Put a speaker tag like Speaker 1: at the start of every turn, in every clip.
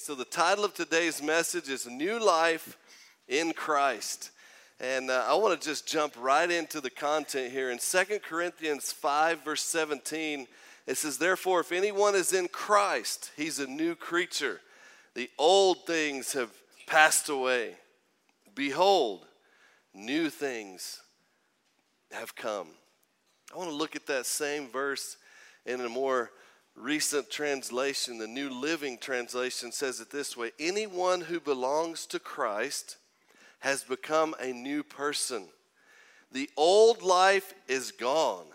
Speaker 1: So the title of today's message is New Life in Christ. And I want to just jump right into the content here. In 2 Corinthians 5, verse 17, it says, "Therefore, if anyone is in Christ, he's a new creature. The old things have passed away. Behold, new things have come." I want to look at that same verse in a more recent translation. The New Living Translation says it this way: anyone who belongs to Christ has become a new person. The old life is gone.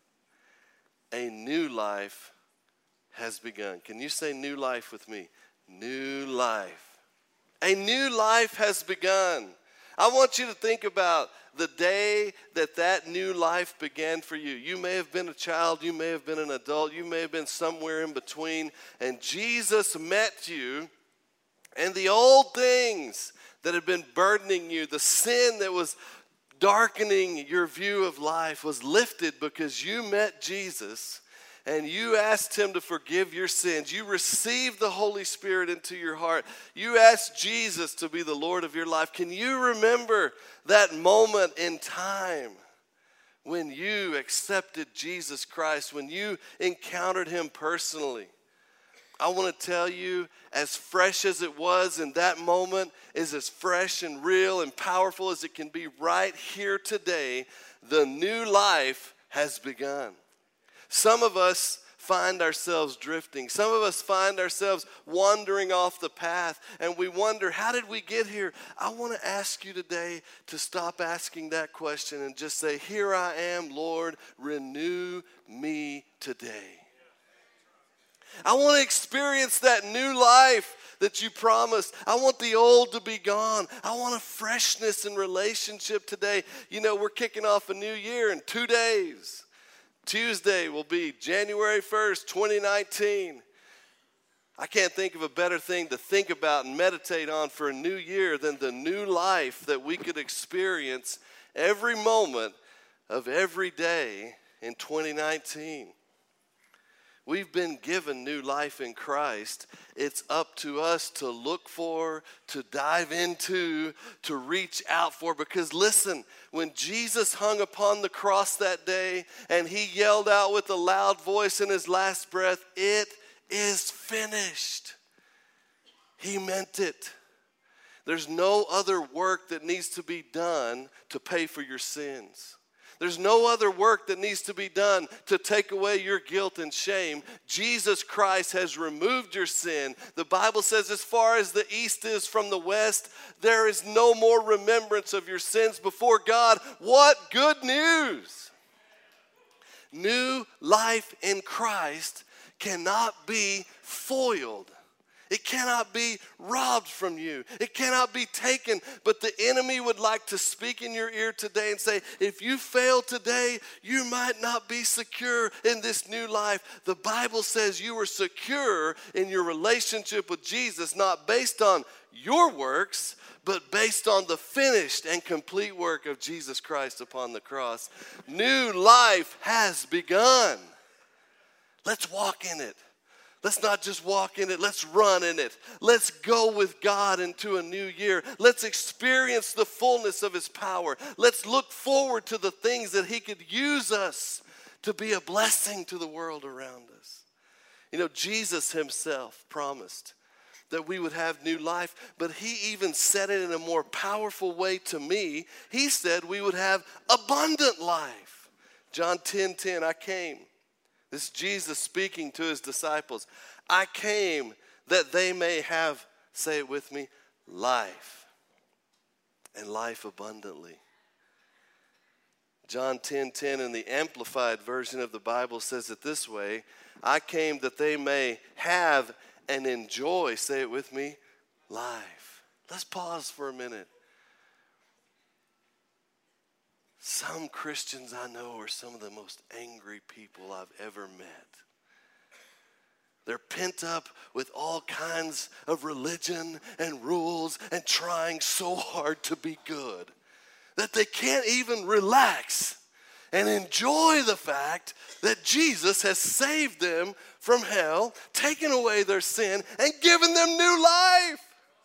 Speaker 1: A new life has begun. Can you say new life with me? New life. A new life has begun. I want you to think about the day that new life began for you. You may have been a child, you may have been an adult, you may have been somewhere in between, and Jesus met you, and the old things that had been burdening you, the sin that was darkening your view of life was lifted because you met Jesus and you asked him to forgive your sins. You received the Holy Spirit into your heart. You asked Jesus to be the Lord of your life. Can you remember that moment in time when you accepted Jesus Christ, when you encountered him personally? I want to tell you, as fresh as it was in that moment is as fresh and real and powerful as it can be right here today. The new life has begun. Some of us find ourselves drifting. Some of us find ourselves wandering off the path, and we wonder, how did we get here? I want to ask you today to stop asking that question and just say, here I am, Lord, renew me today. I want to experience that new life that you promised. I want the old to be gone. I want a freshness in relationship today. You know, we're kicking off a new year in 2 days. Tuesday will be January 1st, 2019. I can't think of a better thing to think about and meditate on for a new year than the new life that we could experience every moment of every day in 2019. We've been given new life in Christ. It's up to us to look for, to dive into, to reach out for. Because listen, when Jesus hung upon the cross that day and he yelled out with a loud voice in his last breath, "It is finished." He meant it. There's no other work that needs to be done to pay for your sins. There's no other work that needs to be done to take away your guilt and shame. Jesus Christ has removed your sin. The Bible says as far as the east is from the west, there is no more remembrance of your sins before God. What good news! New life in Christ cannot be foiled. It cannot be robbed from you. It cannot be taken. But the enemy would like to speak in your ear today and say, if you fail today, you might not be secure in this new life. The Bible says you are secure in your relationship with Jesus, not based on your works, but based on the finished and complete work of Jesus Christ upon the cross. New life has begun. Let's walk in it. Let's not just walk in it, let's run in it. Let's go with God into a new year. Let's experience the fullness of his power. Let's look forward to the things that he could use us to be a blessing to the world around us. You know, Jesus himself promised that we would have new life, but he even said it in a more powerful way to me. He said we would have abundant life. John 10:10, I came. This is Jesus speaking to his disciples. I came that they may have, say it with me, life, and life abundantly. John 10:10 in the Amplified Version of the Bible says it this way: I came that they may have and enjoy, say it with me, life. Let's pause for a minute. Some Christians I know are some of the most angry people I've ever met. They're pent up with all kinds of religion and rules and trying so hard to be good that they can't even relax and enjoy the fact that Jesus has saved them from hell, taken away their sin, and given them new life.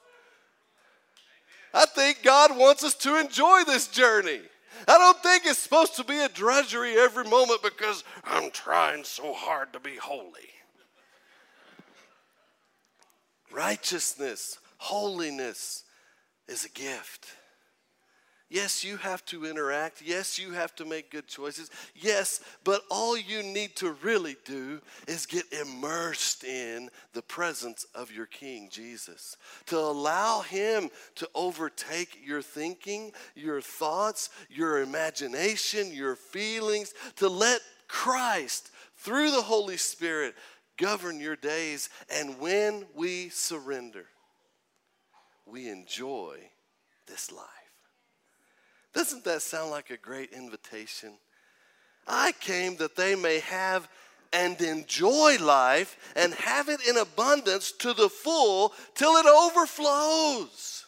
Speaker 1: I think God wants us to enjoy this journey. I don't think it's supposed to be a drudgery every moment because I'm trying so hard to be holy. Righteousness, holiness is a gift. Yes, you have to interact. Yes, you have to make good choices. Yes, but all you need to really do is get immersed in the presence of your King, Jesus. To allow him to overtake your thinking, your thoughts, your imagination, your feelings. To let Christ, through the Holy Spirit, govern your days. And when we surrender, we enjoy this life. Doesn't that sound like a great invitation? I came that they may have and enjoy life and have it in abundance to the full till it overflows.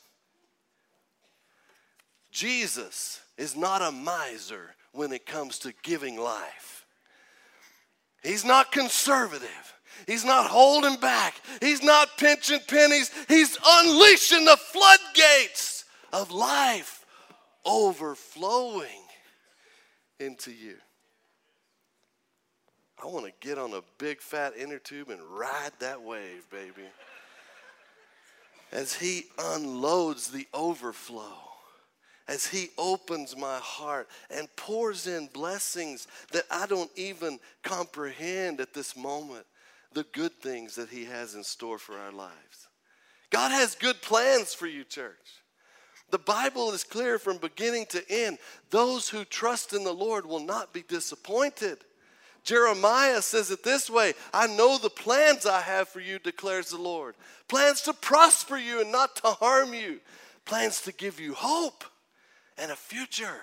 Speaker 1: Jesus is not a miser when it comes to giving life. He's not conservative. He's not holding back. He's not pinching pennies. He's unleashing the floodgates of life, overflowing into you. I want to get on a big fat inner tube and ride that wave, baby. As he unloads the overflow, as he opens my heart and pours in blessings that I don't even comprehend at this moment, the good things that he has in store for our lives. God has good plans for you, church. The Bible is clear from beginning to end. Those who trust in the Lord will not be disappointed. Jeremiah says it this way, I know the plans I have for you, declares the Lord. Plans to prosper you and not to harm you. Plans to give you hope and a future.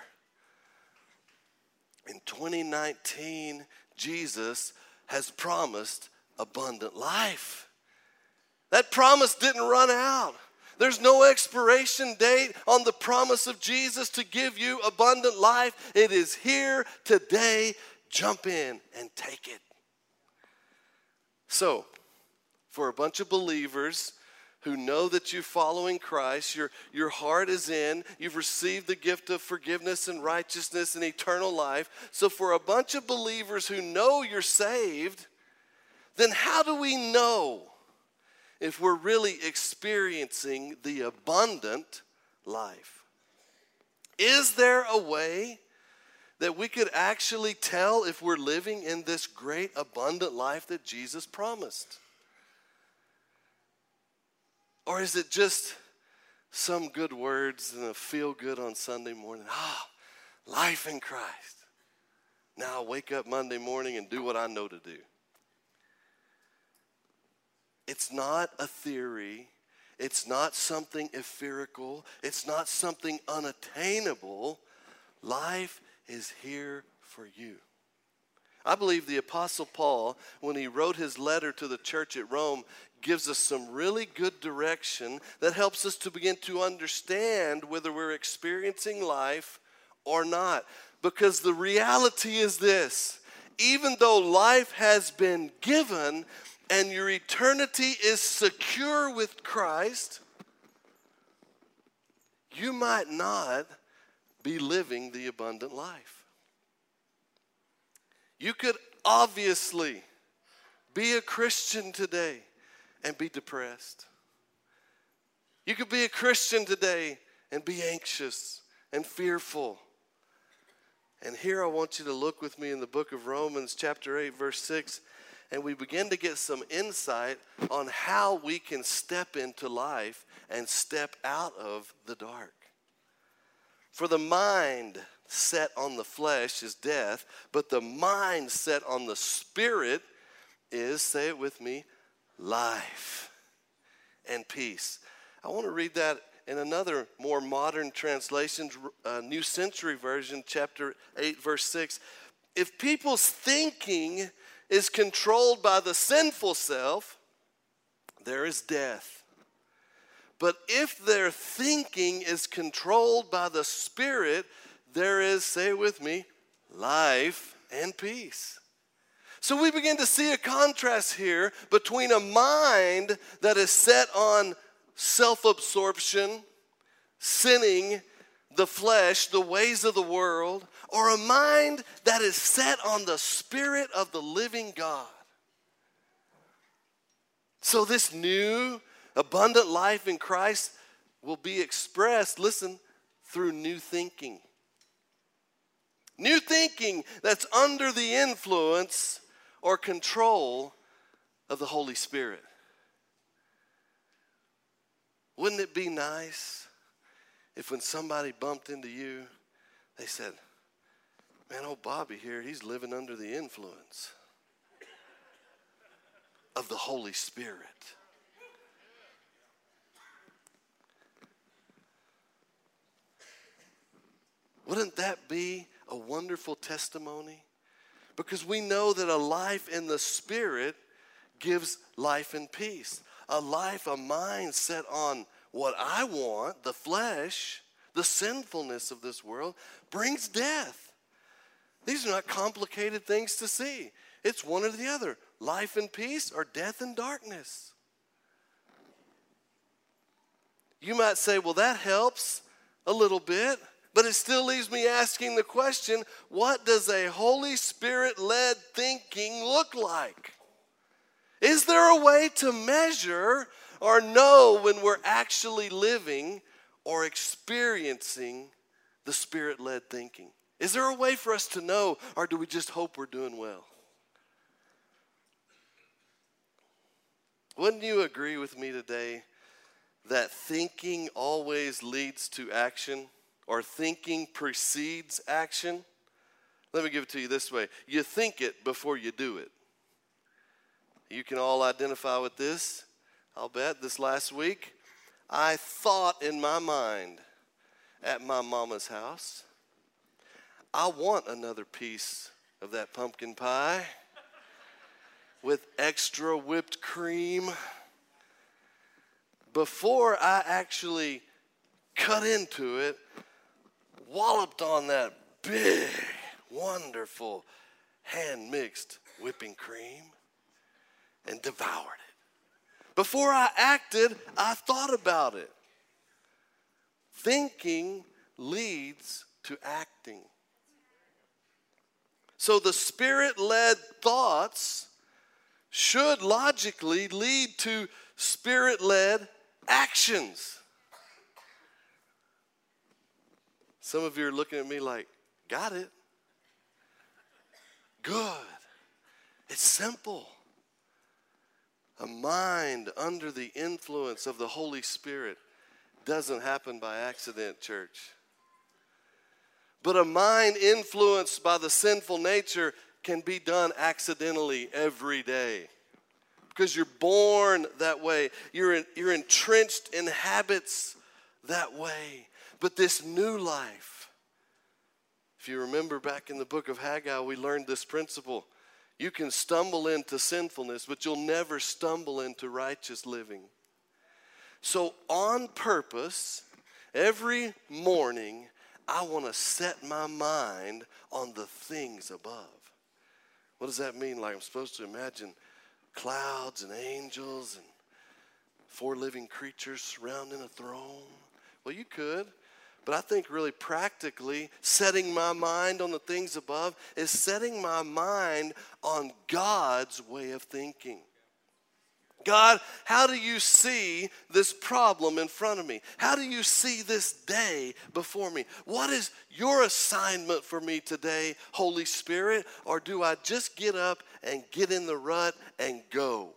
Speaker 1: In 2019, Jesus has promised abundant life. That promise didn't run out. There's no expiration date on the promise of Jesus to give you abundant life. It is here today. Jump in and take it. So, for a bunch of believers who know that you're following Christ, your heart is in, you've received the gift of forgiveness and righteousness and eternal life. So for a bunch of believers who know you're saved, then how do we know if we're really experiencing the abundant life? Is there a way that we could actually tell if we're living in this great abundant life that Jesus promised? Or is it just some good words and a feel good on Sunday morning? Life in Christ. Now I'll wake up Monday morning and do what I know to do. It's not a theory. It's not something etherical. It's not something unattainable. Life is here for you. I believe the Apostle Paul, when he wrote his letter to the church at Rome, gives us some really good direction that helps us to begin to understand whether we're experiencing life or not. Because the reality is this: even though life has been given and your eternity is secure with Christ, you might not be living the abundant life. You could obviously be a Christian today and be depressed. You could be a Christian today and be anxious and fearful. And here I want you to look with me in the book of Romans chapter 8, verse 6, and we begin to get some insight on how we can step into life and step out of the dark. For the mind set on the flesh is death, but the mind set on the Spirit is, say it with me, life and peace. I want to read that in another more modern translation, New Century Version, chapter 8, verse 6. If people's thinking is controlled by the sinful self, there is death. But if their thinking is controlled by the Spirit, there is, say it with me, life and peace. So we begin to see a contrast here between a mind that is set on self-absorption, sinning, the flesh, the ways of the world, or a mind that is set on the Spirit of the living God. So this new, abundant life in Christ will be expressed, listen, through new thinking. New thinking that's under the influence or control of the Holy Spirit. Wouldn't it be nice if when somebody bumped into you, they said, man, old Bobby here, he's living under the influence of the Holy Spirit. Wouldn't that be a wonderful testimony? Because we know that a life in the Spirit gives life and peace. A life, a mind set on what I want, the flesh, the sinfulness of this world, brings death. These are not complicated things to see. It's one or the other, life and peace or death and darkness. You might say, well, that helps a little bit. But it still leaves me asking the question, what does a Holy Spirit-led thinking look like? Is there a way to measure or know when we're actually living or experiencing the Spirit-led thinking? Is there a way for us to know, or do we just hope we're doing well? Wouldn't you agree with me today that thinking always leads to action? Or thinking precedes action? Let me give it to you this way. You think it before you do it. You can all identify with this. I'll bet this last week, I thought in my mind at my mama's house, I want another piece of that pumpkin pie with extra whipped cream. Before I actually cut into it, walloped on that big, wonderful, hand-mixed whipping cream and devoured it. Before I acted, I thought about it. Thinking leads to acting. So the Spirit-led thoughts should logically lead to Spirit-led actions. Some of you are looking at me like, got it. Good. It's simple. A mind under the influence of the Holy Spirit doesn't happen by accident, church. But a mind influenced by the sinful nature can be done accidentally every day. Because you're born that way. You're entrenched in habits that way. But this new life, if you remember back in the book of Haggai, we learned this principle. You can stumble into sinfulness, but you'll never stumble into righteous living. So on purpose, every morning, I want to set my mind on the things above. What does that mean? Like I'm supposed to imagine clouds and angels and 4 living creatures surrounding a throne? Well, you could. But I think really practically setting my mind on the things above is setting my mind on God's way of thinking. God, how do you see this problem in front of me? How do you see this day before me? What is your assignment for me today, Holy Spirit? Or do I just get up and get in the rut and go?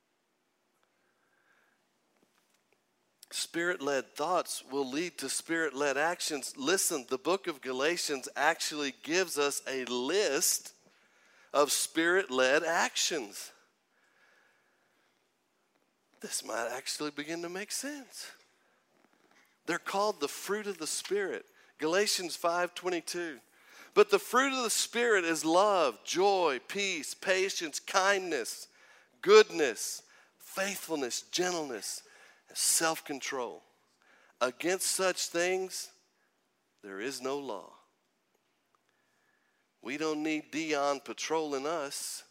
Speaker 1: Spirit-led thoughts will lead to Spirit-led actions. Listen, the book of Galatians actually gives us a list of Spirit-led actions. This might actually begin to make sense. They're called the fruit of the Spirit. Galatians 5:22. But the fruit of the Spirit is love, joy, peace, patience, kindness, goodness, faithfulness, gentleness, self-control. Against such things, there is no law. We don't need Dion patrolling us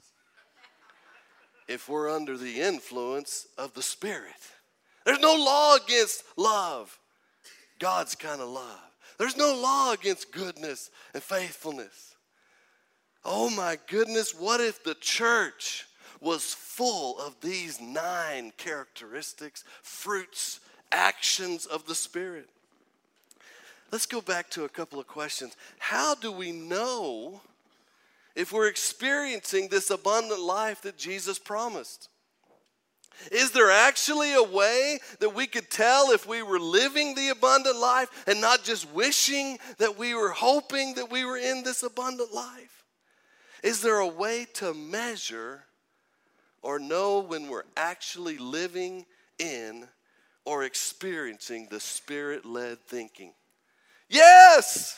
Speaker 1: if we're under the influence of the Spirit. There's no law against love, God's kind of love. There's no law against goodness and faithfulness. Oh my goodness, what if the church was full of these 9 characteristics, fruits, actions of the Spirit? Let's go back to a couple of questions. How do we know if we're experiencing this abundant life that Jesus promised? Is there actually a way that we could tell if we were living the abundant life and not just wishing that we were hoping that we were in this abundant life? Is there a way to measure or know when we're actually living in or experiencing the Spirit-led thinking? Yes!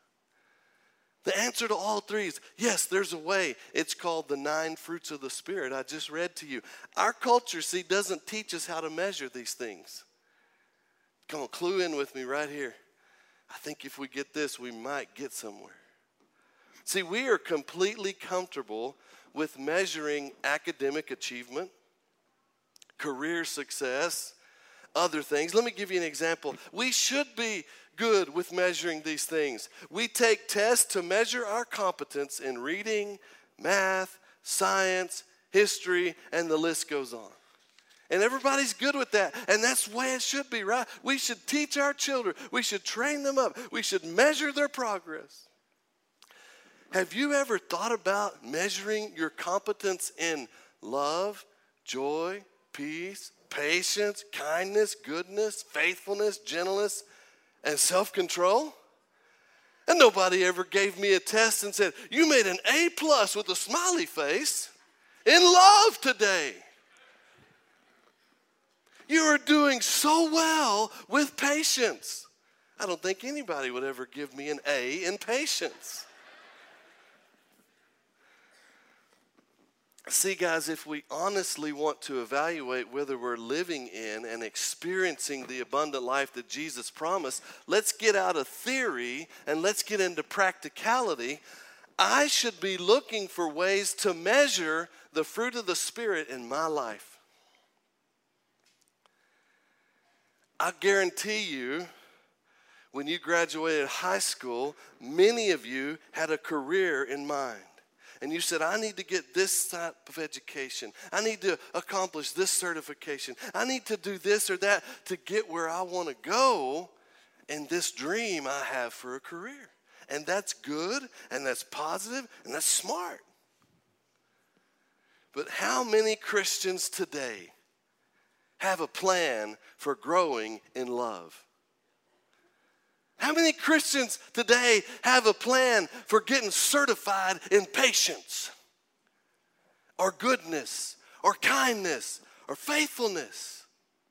Speaker 1: The answer to all 3 is yes, there's a way. It's called the 9 fruits of the Spirit I just read to you. Our culture, see, doesn't teach us how to measure these things. Come on, clue in with me right here. I think if we get this, we might get somewhere. See, we are completely comfortable with measuring academic achievement, career success, other things. Let me give you an example. We should be good with measuring these things. We take tests to measure our competence in reading, math, science, history, and the list goes on. And everybody's good with that. And that's the way it should be, right? We should teach our children. We should train them up. We should measure their progress. Have you ever thought about measuring your competence in love, joy, peace, patience, kindness, goodness, faithfulness, gentleness, and self-control? And nobody ever gave me a test and said, you made an A+ with a smiley face in love today. You are doing so well with patience. I don't think anybody would ever give me an A in patience. See, guys, if we honestly want to evaluate whether we're living in and experiencing the abundant life that Jesus promised, let's get out of theory and let's get into practicality. I should be looking for ways to measure the fruit of the Spirit in my life. I guarantee you, when you graduated high school, many of you had a career in mind. And you said, I need to get this type of education. I need to accomplish this certification. I need to do this or that to get where I want to go in this dream I have for a career. And that's good, and that's positive, and that's smart. But how many Christians today have a plan for growing in love? How many Christians today have a plan for getting certified in patience or goodness or kindness or faithfulness?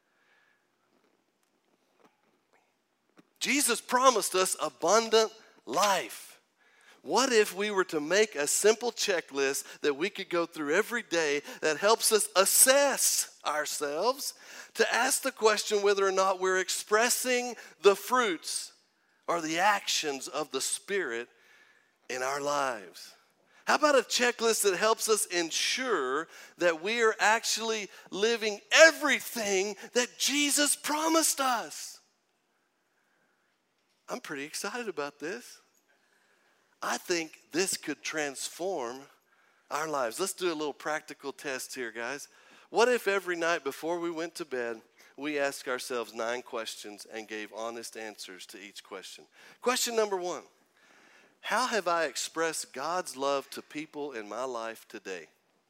Speaker 1: Jesus promised us abundant life. What if we were to make a simple checklist that we could go through every day that helps us assess ourselves to ask the question whether or not we're expressing the fruits or the actions of the Spirit in our lives? How about a checklist that helps us ensure that we are actually living everything that Jesus promised us? I'm pretty excited about this. I think this could transform our lives. Let's do a little practical test here, guys. What if every night before we went to bed, we asked ourselves 9 questions and gave honest answers to each question? Question number 1, how have I expressed God's love to people in my life today?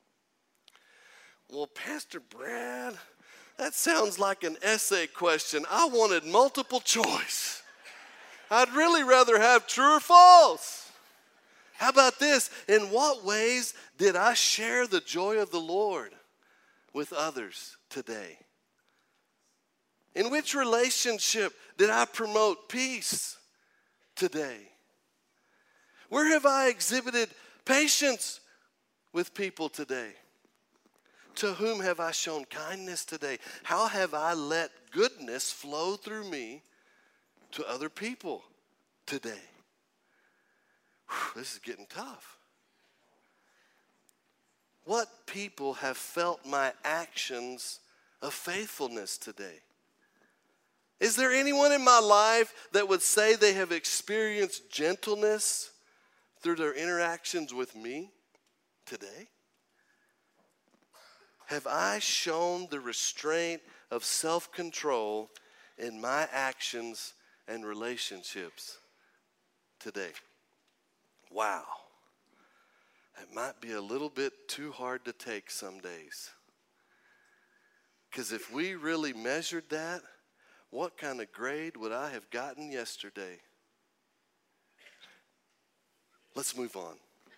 Speaker 1: Well, Pastor Brad, that sounds like an essay question. I wanted multiple choice. I'd really rather have true or false. How about this? In what ways did I share the joy of the Lord with others today? In which relationship did I promote peace today? Where have I exhibited patience with people today? To whom have I shown kindness today? How have I let goodness flow through me to other people today? this is getting tough. What people have felt my actions of faithfulness today? Is there anyone in my life that would say they have experienced gentleness through their interactions with me today? Have I shown the restraint of self-control in my actions and relationships today? Wow. It might be a little bit too hard to take some days. Because if we really measured that, what kind of grade would I have gotten yesterday? Let's move on.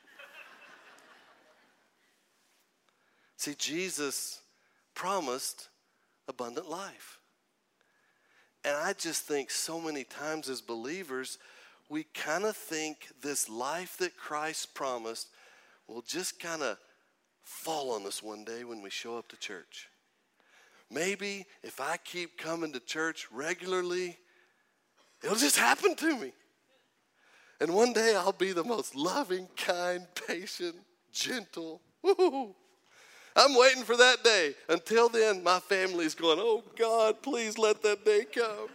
Speaker 1: See, Jesus promised abundant life. And I just think so many times as believers, we kind of think this life that Christ promised will just kind of fall on us one day when we show up to church. Maybe if I keep coming to church regularly, it'll just happen to me. And one day I'll be the most loving, kind, patient, gentle. Woo-hoo. I'm waiting for that day. Until then, my family's going, oh God, please let that day come.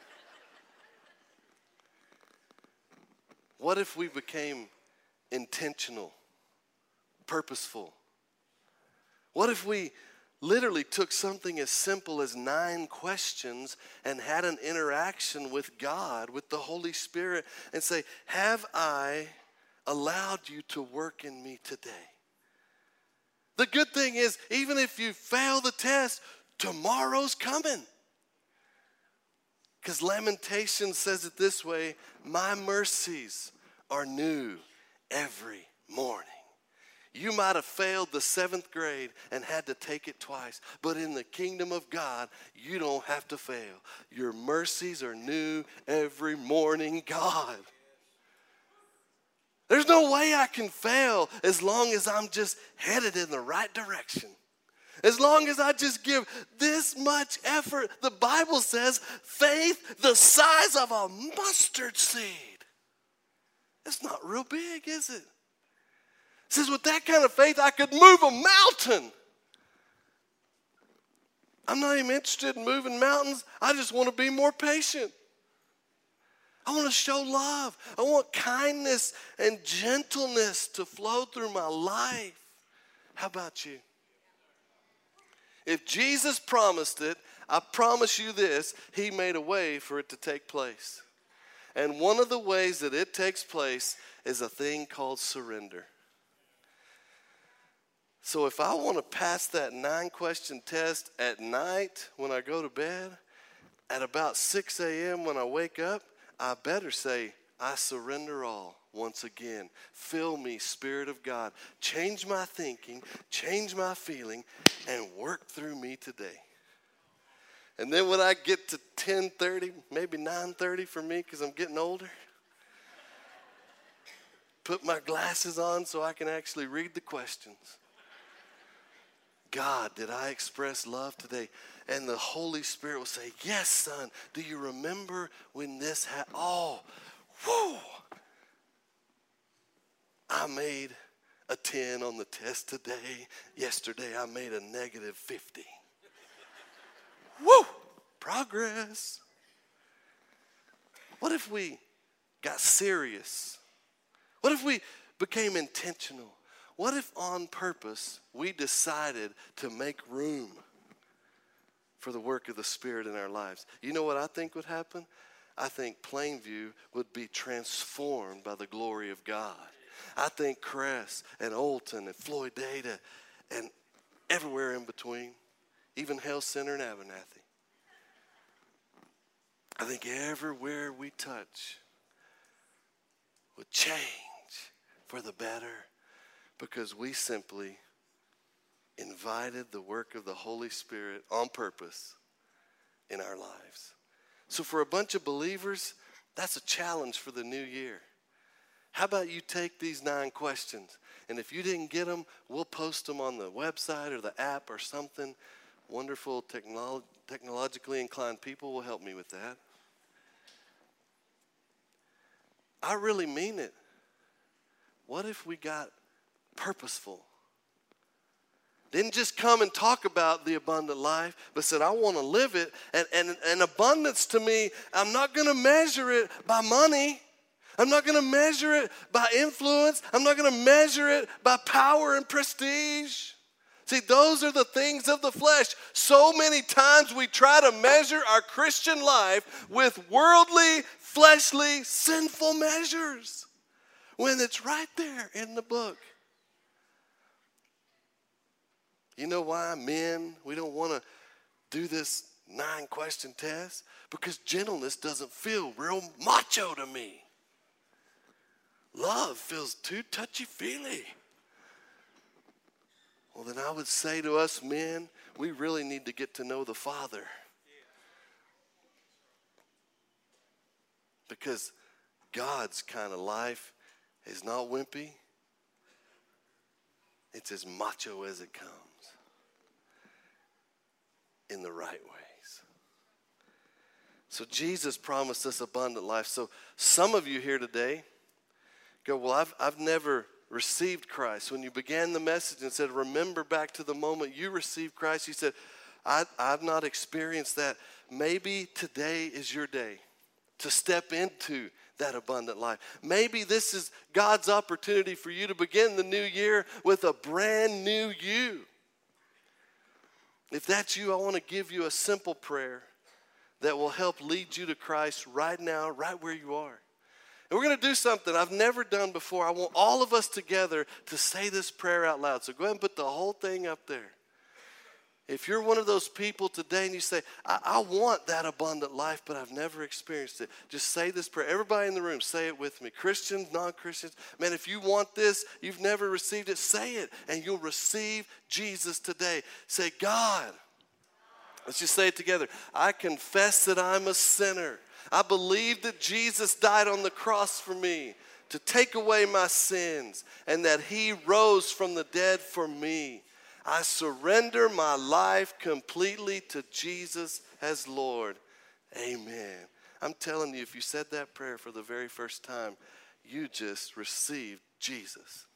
Speaker 1: What if we became intentional, purposeful? What if we literally took something as simple as 9 questions and had an interaction with God, with the Holy Spirit, and say, have I allowed you to work in me today? The good thing is, even if you fail the test, tomorrow's coming. Because Lamentations says it this way, my mercies are new every morning. You might have failed the 7th grade and had to take it twice. But in the kingdom of God, you don't have to fail. Your mercies are new every morning, God. There's no way I can fail as long as I'm just headed in the right direction. As long as I just give this much effort. The Bible says faith the size of a mustard seed. It's not real big, is it? It says with that kind of faith, I could move a mountain. I'm not even interested in moving mountains. I just want to be more patient. I want to show love. I want kindness and gentleness to flow through my life. How about you? If Jesus promised it, I promise you this, he made a way for it to take place. And one of the ways that it takes place is a thing called surrender. So if I want to pass that 9-question test at night when I go to bed, at about 6 a.m. when I wake up, I better say, I surrender all once again. Fill me, Spirit of God. Change my thinking, change my feeling, and work through me today. And then when I get to 10:30, maybe 9:30 for me because I'm getting older, put my glasses on so I can actually read the questions. God, did I express love today? And the Holy Spirit will say, yes, son. Do you remember when this happened? Oh, whoo. I made a 10 on the test today. Yesterday, I made a negative 50. Woo! Progress. What if we got serious? What if we became intentional? What if on purpose we decided to make room for the work of the Spirit in our lives? You know what I think would happen? I think Plainview would be transformed by the glory of God. I think Cress and Olton and Floydada and everywhere in between, even Health Center and Abernathy. I think everywhere we touch would change for the better because we simply invited the work of the Holy Spirit on purpose in our lives. So for a bunch of believers, that's a challenge for the new year. How about you take these 9 questions, and if you didn't get them, we'll post them on the website or the app or something. Wonderful technologically inclined people will help me with that. I really mean it. what if we got purposeful? Didn't just come and talk about the abundant life, but said, I want to live it. And abundance to me, I'm not going to measure it by money. I'm not going to measure it by influence. I'm not going to measure it by power and prestige. See, those are the things of the flesh. So many times we try to measure our Christian life with worldly, fleshly, sinful measures when it's right there in the book. You know why, men, we don't want to do this 9-question test? Because gentleness doesn't feel real macho to me. Love feels too touchy-feely. Well, then I would say to us men, we really need to get to know the Father. Because God's kind of life is not wimpy. It's as macho as it comes. In the right ways. So Jesus promised us abundant life. So some of you here today go, well, I've never received Christ. When you began the message and said, remember back to the moment you received Christ, you said, I've not experienced that. Maybe today is your day to step into that abundant life. Maybe this is God's opportunity for you to begin the new year with a brand new you. If that's you, I want to give you a simple prayer that will help lead you to Christ right now, right where you are. And we're going to do something I've never done before. I want all of us together to say this prayer out loud. So go ahead and put the whole thing up there. If you're one of those people today and you say, I want that abundant life, but I've never experienced it, just say this prayer. Everybody in the room, say it with me. Christians, non-Christians. Man, if you want this, you've never received it, say it, and you'll receive Jesus today. Say, God, let's just say it together. I confess that I'm a sinner. I believe that Jesus died on the cross for me to take away my sins and that he rose from the dead for me. I surrender my life completely to Jesus as Lord. Amen. I'm telling you, if you said that prayer for the very first time, you just received Jesus.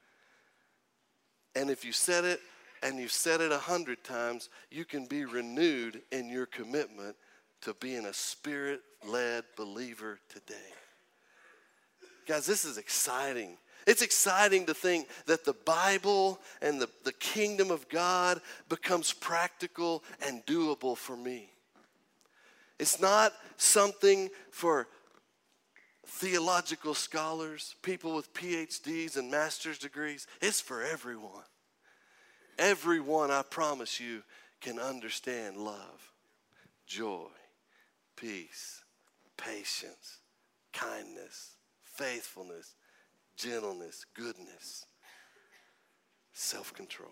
Speaker 1: And if you said it, and you've said it 100 times, you can be renewed in your commitment to being a Spirit-led believer today. Guys, this is exciting. It's exciting to think that the Bible and the kingdom of God becomes practical and doable for me. It's not something for theological scholars, people with PhDs and master's degrees. It's for everyone. Everyone, I promise you, can understand love, joy, peace, patience, kindness, faithfulness, gentleness, goodness, self-control.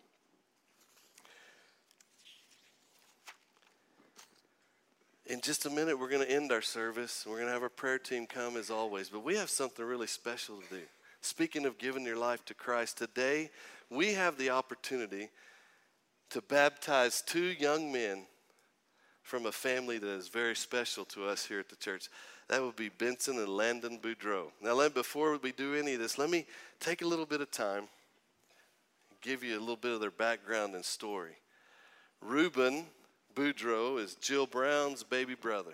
Speaker 1: In just a minute, we're going to end our service. We're going to have our prayer team come as always. But we have something really special to do. Speaking of giving your life to Christ, today we have the opportunity to baptize 2 young men from a family that is very special to us here at the church. That would be Benson and Landon Boudreau. Now, before we do any of this, let me take a little bit of time and give you a little bit of their background and story. Reuben Boudreau is Jill Brown's baby brother.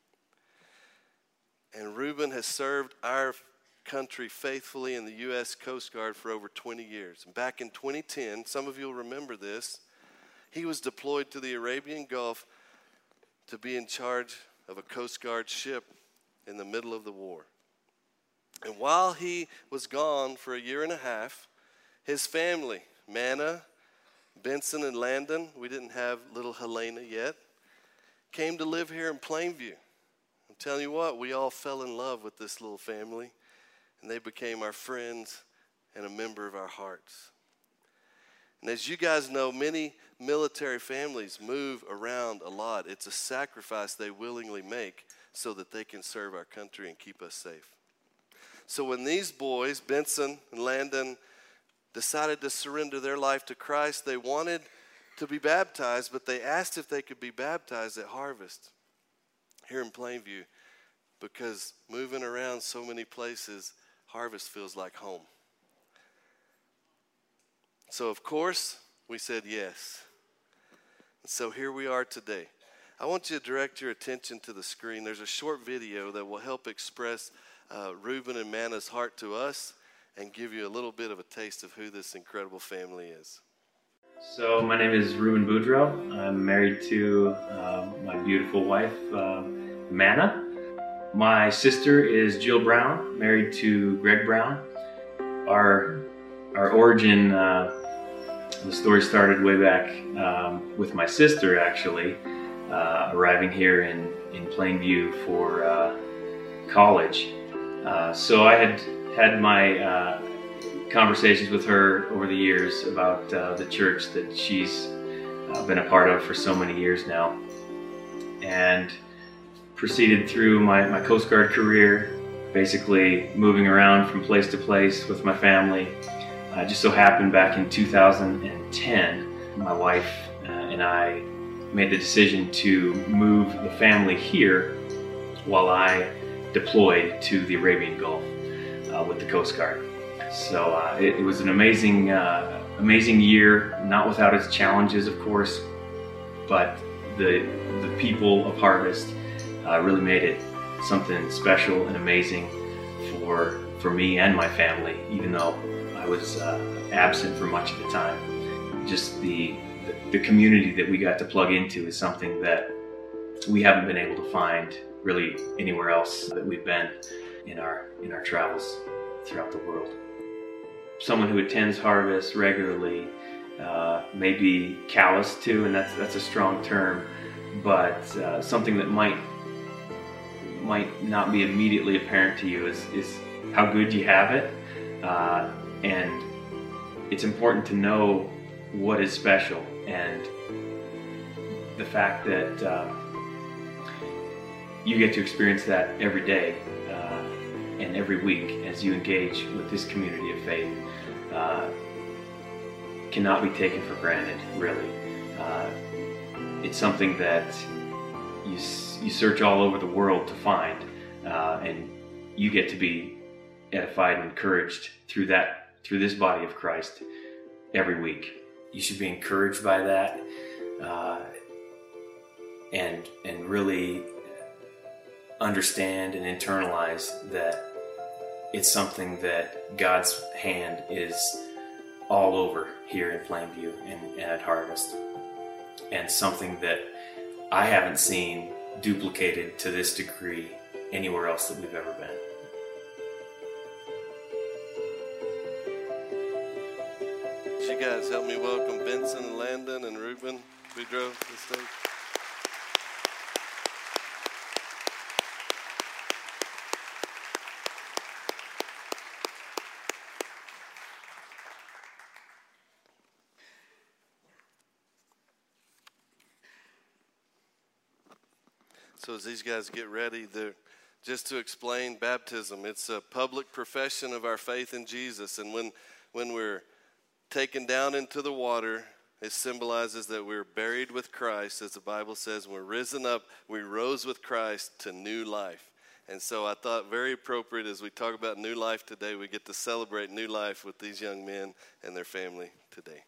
Speaker 1: And Reuben has served our country faithfully in the U.S. Coast Guard for over 20 years. And back in 2010, some of you will remember this, he was deployed to the Arabian Gulf to be in charge of a Coast Guard ship in the middle of the war. And while he was gone for a year and a half, his family, Manna, Benson, and Landon, we didn't have little Helena yet, came to live here in Plainview. I'm telling you what, we all fell in love with this little family, and they became our friends and a member of our hearts. And as you guys know, many military families move around a lot. It's a sacrifice they willingly make so that they can serve our country and keep us safe. So when these boys, Benson and Landon, decided to surrender their life to Christ, they wanted to be baptized, but they asked if they could be baptized at Harvest here in Plainview, because moving around so many places, Harvest feels like home. So, of course, we said yes. So here we are today. I want you to direct your attention to the screen. There's a short video that will help express Reuben and Manna's heart to us and give you a little bit of a taste of who this incredible family is.
Speaker 2: So my name is Reuben Boudreau. I'm married to my beautiful wife, Manna. My sister is Jill Brown, married to Greg Brown. Our origin, the story started way back with my sister actually, arriving here in Plainview for college. So I had my conversations with her over the years about the church that she's been a part of for so many years now, and proceeded through my Coast Guard career, basically moving around from place to place with my family. Just so happened back in 2010, my wife and I made the decision to move the family here while I deployed to the Arabian Gulf with the Coast Guard. So it was an amazing year, not without its challenges, of course, but the people of Harvest really made it something special and amazing for me and my family, even though I was absent for much of the time. Just the community that we got to plug into is something that we haven't been able to find really anywhere else that we've been in our travels throughout the world. Someone who attends Harvest regularly may be callous to, and that's a strong term, but something that might not be immediately apparent to you is how good you have it, and it's important to know what is special, and the fact that you get to experience that every day and every week as you engage with this community of faith cannot be taken for granted, really. It's something that you search all over the world to find, and you get to be edified and encouraged through this body of Christ every week. You should be encouraged by that, and really understand and internalize that it's something that God's hand is all over here in Plainview and at Harvest, and something that I haven't seen duplicated to this degree anywhere else that we've ever been.
Speaker 1: Would you guys help me welcome Benson and Landon and Reuben Boudreau to the stage? So as these guys get ready, just to explain baptism, it's a public profession of our faith in Jesus. And when we're taken down into the water, it symbolizes that we're buried with Christ, as the Bible says. When we're risen up, we rose with Christ to new life. And so I thought very appropriate as we talk about new life today, we get to celebrate new life with these young men and their family today.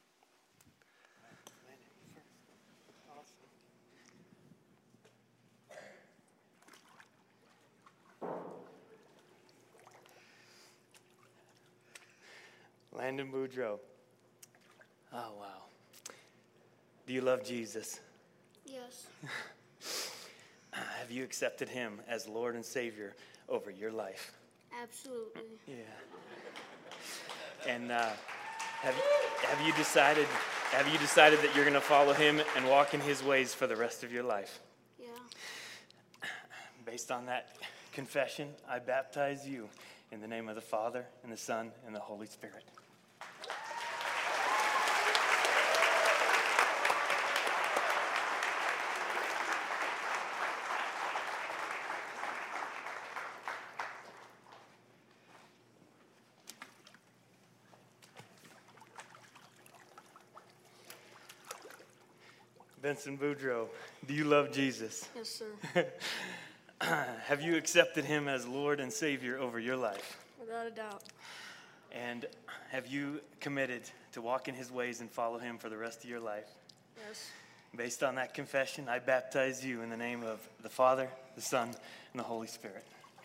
Speaker 3: Landon Boudreau. Oh, wow. Do you love Jesus?
Speaker 4: Yes.
Speaker 3: Have you accepted him as Lord and Savior over your life?
Speaker 4: Absolutely.
Speaker 3: Yeah. And have you decided that you're going to follow him and walk in his ways for the rest of your life?
Speaker 4: Yeah.
Speaker 3: Based on that confession, I baptize you in the name of the Father, and the Son, and the Holy Spirit. Benson Boudreau, do you love Jesus?
Speaker 4: Yes, sir.
Speaker 3: Have you accepted him as Lord and Savior over your life?
Speaker 4: Without a doubt.
Speaker 3: And have you committed to walk in his ways and follow him for the rest of your life?
Speaker 4: Yes.
Speaker 3: Based on that confession, I baptize you in the name of the Father, the Son, and the Holy Spirit.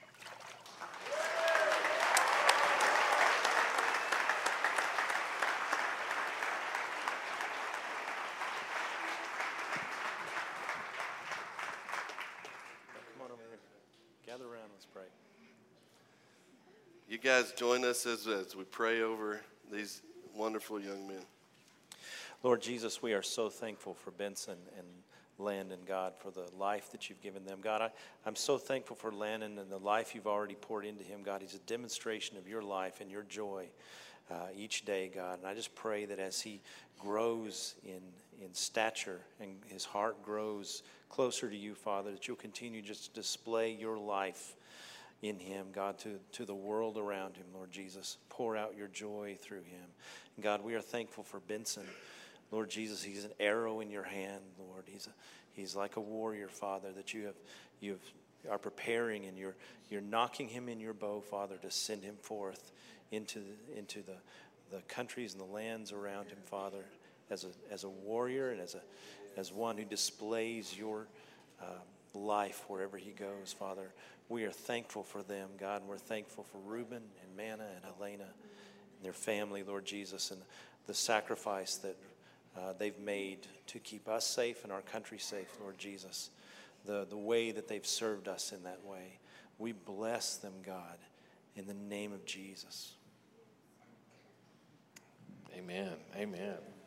Speaker 5: Come on over here. Gather around, let's pray.
Speaker 1: You guys join us as we pray over these wonderful young men.
Speaker 5: Lord Jesus, we are so thankful for Benson and Landon, God, for the life that you've given them. God, I'm so thankful for Landon and the life you've already poured into him. God, he's a demonstration of your life and your joy each day, God. And I just pray that as he grows in stature and his heart grows closer to you, Father, that you'll continue just to display your life in him, God, to the world around him, Lord Jesus. Pour out your joy through him. And God, we are thankful for Benson. Lord Jesus, he's an arrow in your hand, Lord. He's like a warrior, Father, that you are preparing, and you're knocking him in your bow, Father, to send him forth into the countries and the lands around him, Father, as a warrior and as one who displays your life wherever he goes, Father. We are thankful for them, God, and we're thankful for Reuben and Manna and Helena and their family, Lord Jesus, and the sacrifice that they've made to keep us safe and our country safe, Lord Jesus. The way that they've served us in that way. We bless them, God, in the name of Jesus.
Speaker 6: Amen. Amen.